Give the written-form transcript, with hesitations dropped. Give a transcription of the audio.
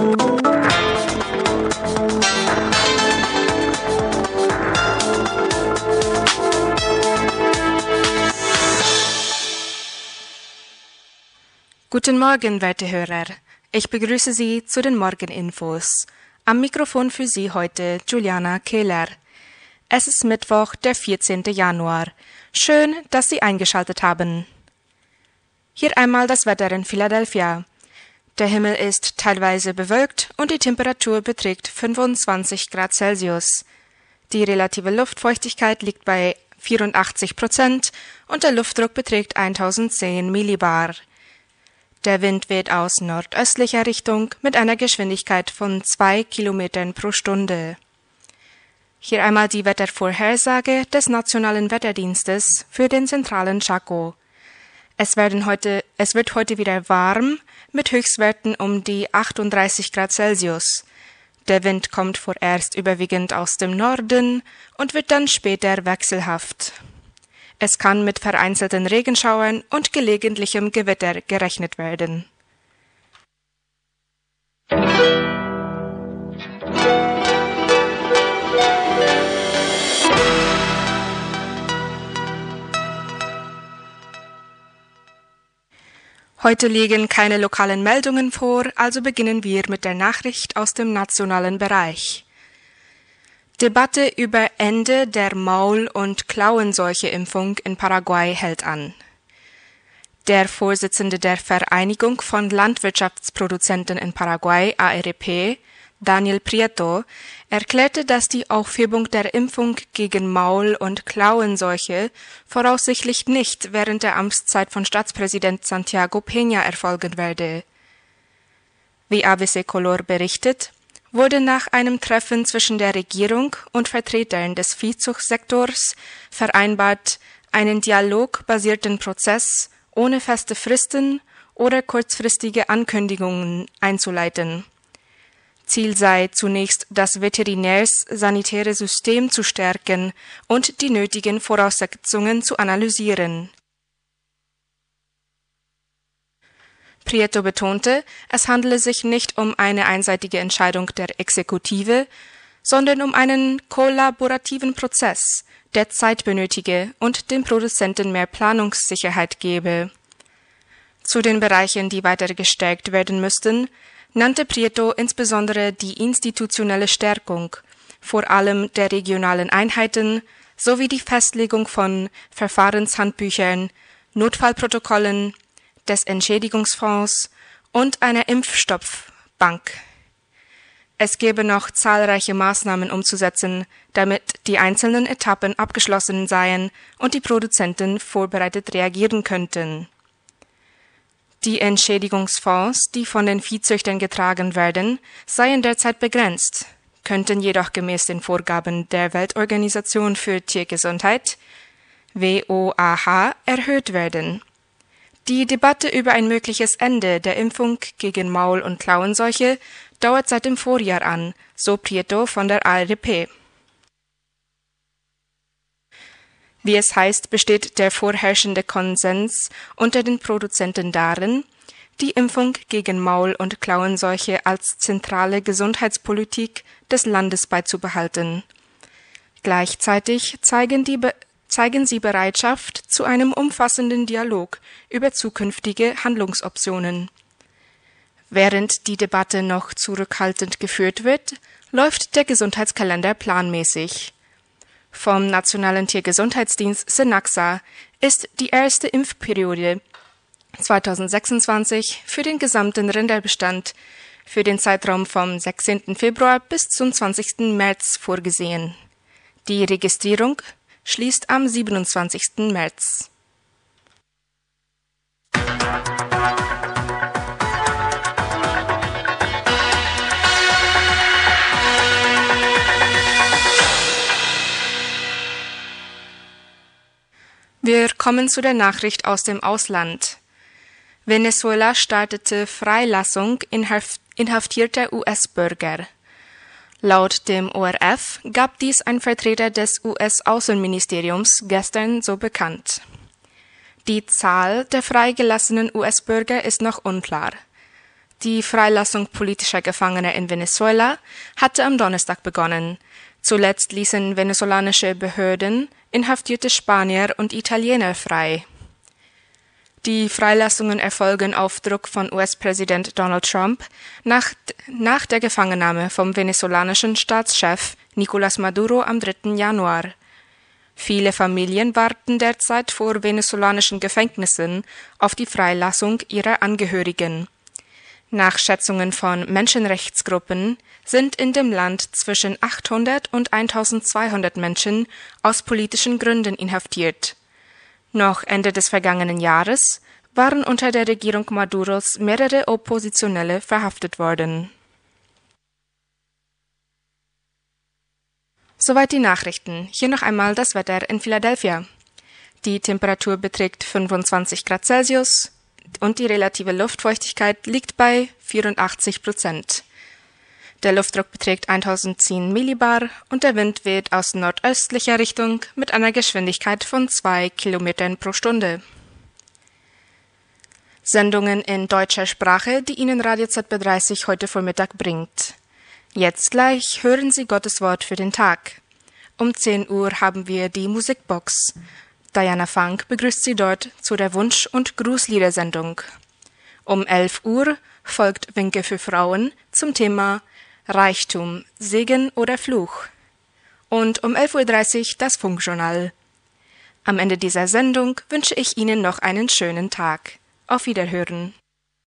Guten Morgen, werte Hörer. Ich begrüße Sie zu den Morgeninfos. Am Mikrofon für Sie heute Juliana Kehler. Es ist Mittwoch, der 14. Januar. Schön, dass Sie eingeschaltet haben. Hier einmal das Wetter in Philadelphia. Der Himmel ist teilweise bewölkt und die Temperatur beträgt 25 Grad Celsius. Die relative Luftfeuchtigkeit liegt bei 84% und der Luftdruck beträgt 1010 Millibar. Der Wind weht aus nordöstlicher Richtung mit einer Geschwindigkeit von 2 Kilometern pro Stunde. Hier einmal die Wettervorhersage des Nationalen Wetterdienstes für den zentralen Chaco. Es wird heute wieder warm mit Höchstwerten um die 38 Grad Celsius. Der Wind kommt vorerst überwiegend aus dem Norden und wird dann später wechselhaft. Es kann mit vereinzelten Regenschauern und gelegentlichem Gewitter gerechnet werden. Heute liegen keine lokalen Meldungen vor, also beginnen wir mit der Nachricht aus dem nationalen Bereich. Debatte über Ende der Maul- und Klauenseuche-Impfung in Paraguay hält an. Der Vorsitzende der Vereinigung von Landwirtschaftsproduzenten in Paraguay, ARP, Daniel Prieto, erklärte, dass die Aufhebung der Impfung gegen Maul- und Klauenseuche voraussichtlich nicht während der Amtszeit von Staatspräsident Santiago Peña erfolgen werde. Wie ABC Color berichtet, wurde nach einem Treffen zwischen der Regierung und Vertretern des Viehzuchtsektors vereinbart, einen dialogbasierten Prozess ohne feste Fristen oder kurzfristige Ankündigungen einzuleiten. Ziel sei zunächst, das veterinärs-sanitäre System zu stärken und die nötigen Voraussetzungen zu analysieren. Prieto betonte, es handele sich nicht um eine einseitige Entscheidung der Exekutive, sondern um einen kollaborativen Prozess, der Zeit benötige und den Produzenten mehr Planungssicherheit gebe. Zu den Bereichen, die weiter gestärkt werden müssten, nannte Prieto insbesondere die institutionelle Stärkung, vor allem der regionalen Einheiten, sowie die Festlegung von Verfahrenshandbüchern, Notfallprotokollen, des Entschädigungsfonds und einer Impfstoffbank. Es gäbe noch zahlreiche Maßnahmen umzusetzen, damit die einzelnen Etappen abgeschlossen seien und die Produzenten vorbereitet reagieren könnten. Die Entschädigungsfonds, die von den Viehzüchtern getragen werden, seien derzeit begrenzt, könnten jedoch gemäß den Vorgaben der Weltorganisation für Tiergesundheit, WOAH, erhöht werden. Die Debatte über ein mögliches Ende der Impfung gegen Maul- und Klauenseuche dauert seit dem Vorjahr an, so Prieto von der ARP. Wie es heißt, besteht der vorherrschende Konsens unter den Produzenten darin, die Impfung gegen Maul- und Klauenseuche als zentrale Gesundheitspolitik des Landes beizubehalten. Gleichzeitig zeigen sie Bereitschaft zu einem umfassenden Dialog über zukünftige Handlungsoptionen. Während die Debatte noch zurückhaltend geführt wird, läuft der Gesundheitskalender planmäßig. Vom Nationalen Tiergesundheitsdienst SENAXA ist die erste Impfperiode 2026 für den gesamten Rinderbestand für den Zeitraum vom 16. Februar bis zum 20. März vorgesehen. Die Registrierung schließt am 27. März. Wir kommen zu der Nachricht aus dem Ausland. Venezuela startete Freilassung inhaftierter US-Bürger. Laut dem ORF gab dies ein Vertreter des US-Außenministeriums gestern so bekannt. Die Zahl der freigelassenen US-Bürger ist noch unklar. Die Freilassung politischer Gefangener in Venezuela hatte am Donnerstag begonnen. Zuletzt ließen venezolanische Behörden inhaftierte Spanier und Italiener frei. Die Freilassungen erfolgen auf Druck von US-Präsident Donald Trump nach der Gefangennahme vom venezolanischen Staatschef Nicolás Maduro am 3. Januar. Viele Familien warten derzeit vor venezolanischen Gefängnissen auf die Freilassung ihrer Angehörigen. Nach Schätzungen von Menschenrechtsgruppen sind in dem Land zwischen 800 und 1200 Menschen aus politischen Gründen inhaftiert. Noch Ende des vergangenen Jahres waren unter der Regierung Maduros mehrere Oppositionelle verhaftet worden. Soweit die Nachrichten. Hier noch einmal das Wetter in Philadelphia. Die Temperatur beträgt 25 Grad Celsius und die relative Luftfeuchtigkeit liegt bei 84%. Der Luftdruck beträgt 1010 Millibar und der Wind weht aus nordöstlicher Richtung mit einer Geschwindigkeit von 2 Kilometern pro Stunde. Sendungen in deutscher Sprache, die Ihnen Radio ZB30 heute Vormittag bringt. Jetzt gleich hören Sie Gottes Wort für den Tag. Um 10 Uhr haben wir die Musikbox. Diana Funk begrüßt Sie dort zu der Wunsch- und Grußliedersendung. Um 11 Uhr folgt Winke für Frauen zum Thema Reichtum, Segen oder Fluch. Und um 11:30 Uhr das Funkjournal. Am Ende dieser Sendung wünsche ich Ihnen noch einen schönen Tag. Auf Wiederhören.